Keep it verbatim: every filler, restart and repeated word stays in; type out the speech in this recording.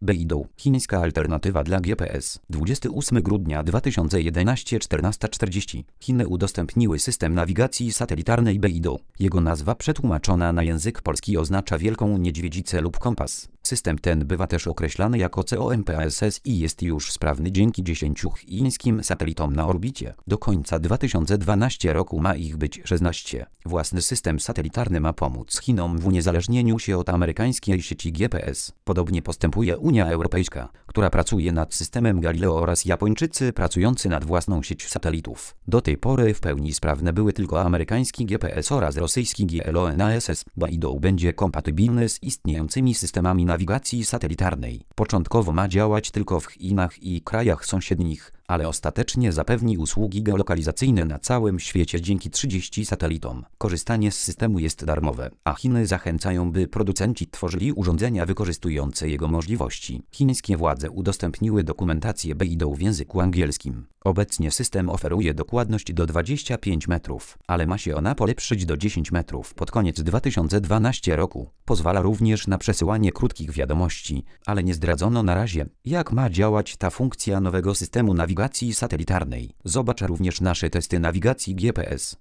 Beidou, chińska alternatywa dla G P S. dwudziestego ósmego grudnia dwa tysiące jedenastego, czternasta czterdzieści. Chiny udostępniły system nawigacji satelitarnej Beidou. Jego nazwa przetłumaczona na język polski oznacza wielką niedźwiedzicę lub kompas. System ten bywa też określany jako COMPASS i jest już sprawny dzięki dziesięciu chińskim satelitom na orbicie. Do końca dwa tysiące dwunastego roku ma ich być szesnaście. Własny system satelitarny ma pomóc Chinom w uniezależnieniu się od amerykańskiej sieci G P S. Podobnie postępuje Unia Europejska, która pracuje nad systemem Galileo, oraz Japończycy pracujący nad własną sieć satelitów. Do tej pory w pełni sprawne były tylko amerykański G P S oraz rosyjski GLONASS. Beidou będzie kompatybilny z istniejącymi systemami nawigacji satelitarnej. Początkowo ma działać tylko w Chinach i krajach sąsiednich, ale ostatecznie zapewni usługi geolokalizacyjne na całym świecie dzięki trzydziestu satelitom. Korzystanie z systemu jest darmowe, a Chiny zachęcają, by producenci tworzyli urządzenia wykorzystujące jego możliwości. Chińskie władze udostępniły dokumentację Beidou w języku angielskim. Obecnie system oferuje dokładność do dwudziestu pięciu metrów, ale ma się ona polepszyć do dziesięciu metrów pod koniec dwa tysiące dwunastego roku. Pozwala również na przesyłanie krótkich wiadomości, ale nie zdradzono na razie, jak ma działać ta funkcja nowego systemu nawigacji satelitarnej. Zobacz również nasze testy nawigacji G P S.